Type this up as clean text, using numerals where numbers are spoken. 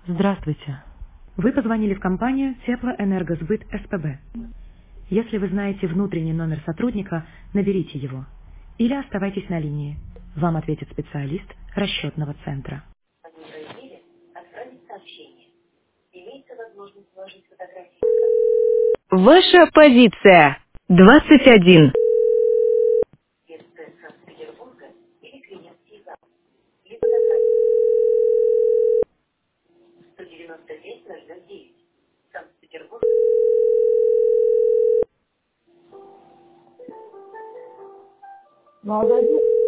Здравствуйте. Вы позвонили в компанию Теплоэнергосбыт СПБ. Если вы знаете внутренний номер сотрудника, наберите его. Или оставайтесь на линии. Вам ответит специалист расчетного центра. В разделе «Отправить сообщение». Имеется возможность вложить фотографии. Ваша позиция 21. Из Санкт-Петербурга или клиентский зал. Либо на 195-009. Санкт-Петербург. Молодой.